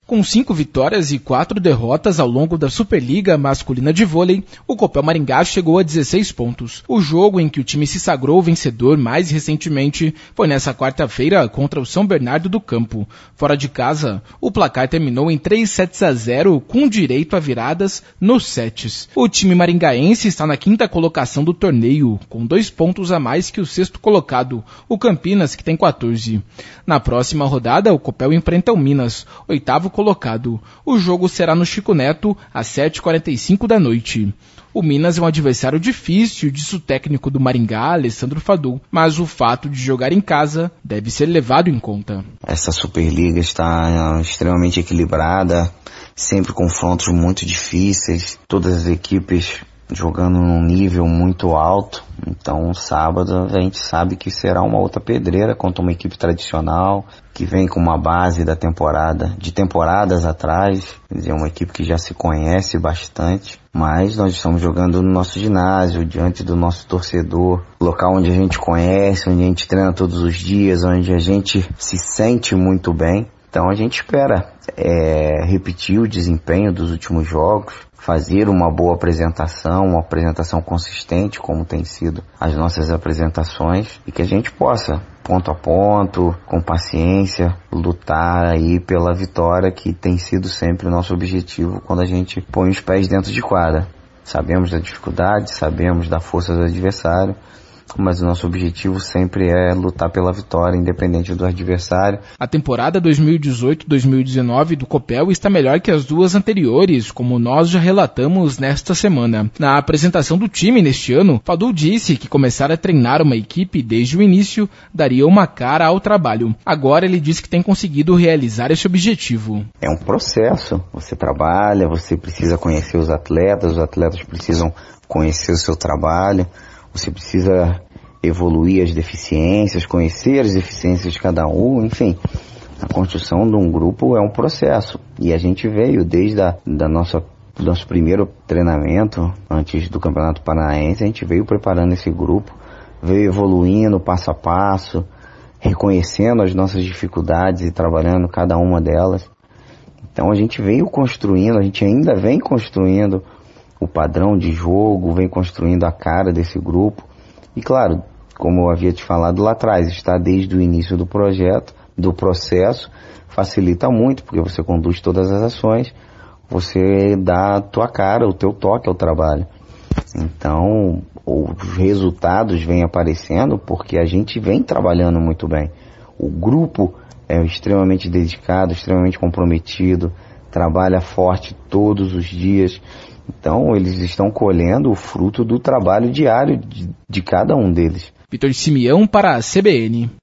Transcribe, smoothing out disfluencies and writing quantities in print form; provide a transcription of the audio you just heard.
Com 5 vitórias e 4 derrotas ao longo da Superliga Masculina de Vôlei, o Copel Maringá chegou a 16 pontos. O jogo em que o time se sagrou vencedor mais recentemente foi nessa quarta-feira contra o São Bernardo do Campo. Fora de casa, o placar terminou em 3-0 com direito a viradas nos sets. O time maringaense está na 5ª colocação do torneio, com 2 pontos a mais que o 6º colocado, o Campinas, que tem 14. Na próxima rodada, o Copel enfrenta o Minas, 8º colocado. O jogo será no Chico Neto, às 7h45 da noite. O Minas é um adversário difícil, disse o técnico do Maringá, Alessandro Fadu, mas o fato de jogar em casa deve ser levado em conta. Essa Superliga está extremamente equilibrada, sempre confrontos muito difíceis, todas as equipes jogando num nível muito alto. Então, sábado a gente sabe que será uma outra pedreira contra uma equipe tradicional, que vem com uma base de temporadas atrás, quer dizer, uma equipe que já se conhece bastante, mas nós estamos jogando no nosso ginásio, diante do nosso torcedor, local onde a gente conhece, onde a gente treina todos os dias, onde a gente se sente muito bem. Então a gente espera repetir o desempenho dos últimos jogos, fazer uma boa apresentação, uma apresentação consistente, como tem sido as nossas apresentações, e que a gente possa, ponto a ponto, com paciência, lutar aí pela vitória, que tem sido sempre o nosso objetivo quando a gente põe os pés dentro de quadra. Sabemos da dificuldade, sabemos da força do adversário, mas o nosso objetivo sempre é lutar pela vitória, independente do adversário. A temporada 2018-2019 do Copel está melhor que as duas anteriores, como nós já relatamos nesta semana. Na apresentação do time neste ano, Fadu disse que começar a treinar uma equipe desde o início daria uma cara ao trabalho. Agora ele diz que tem conseguido realizar esse objetivo. É um processo, você trabalha, você precisa conhecer os atletas precisam conhecer o seu trabalho, você precisa evoluir as deficiências, conhecer as deficiências de cada um, enfim. A construção de um grupo é um processo. E a gente veio desde do nosso primeiro treinamento, antes do Campeonato Paranaense, a gente veio preparando esse grupo, veio evoluindo passo a passo, reconhecendo as nossas dificuldades e trabalhando cada uma delas. Então a gente veio construindo, a gente ainda vem construindo o padrão de jogo, vem construindo a cara desse grupo. E claro, como eu havia te falado lá atrás, está desde o início do projeto, do processo, facilita muito, porque você conduz todas as ações, você dá a tua cara, o teu toque ao trabalho. Então, os resultados vêm aparecendo porque a gente vem trabalhando muito bem. O grupo é extremamente dedicado, extremamente comprometido, trabalha forte todos os dias. Então, eles estão colhendo o fruto do trabalho diário de cada um deles. Vitor Simeão para a CBN.